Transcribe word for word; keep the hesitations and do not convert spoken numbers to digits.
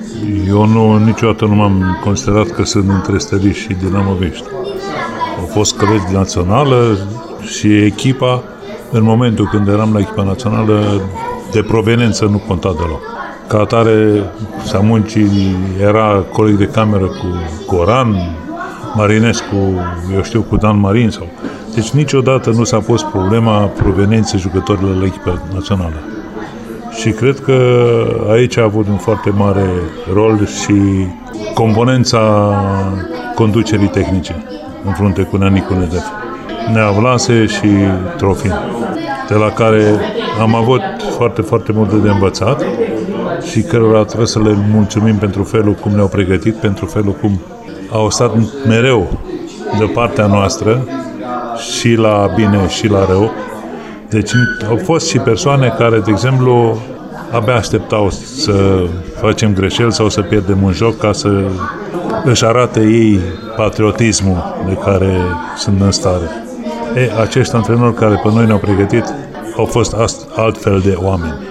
Eu nu, niciodată nu m-am considerat că sunt între Steliști și Dinamovești. Au fost colegi națională și echipa, în momentul când eram la echipa națională, de proveniență nu conta deloc. Ca atare, Samuncii era coleg de cameră cu Goran, Marinescu, eu știu, cu Dan Marin. Sau... Deci niciodată nu s-a pus problema provenienței jucătorilor la echipa națională. Și cred că aici a avut un foarte mare rol și componența conducerii tehnice în frunte cu Neanicu Nedef. Nea Vlase și Trofim, de la care am avut foarte, foarte multe de învățat și cărora trebuie să le mulțumim pentru felul cum ne-au pregătit, pentru felul cum au stat mereu de partea noastră și la bine și la rău. Deci au fost și persoane care, de exemplu, abia așteptau să facem greșeli sau să pierdem un joc ca să își arate ei patriotismul de care sunt în stare. E, acești antrenori care pe noi ne-au pregătit au fost altfel de oameni.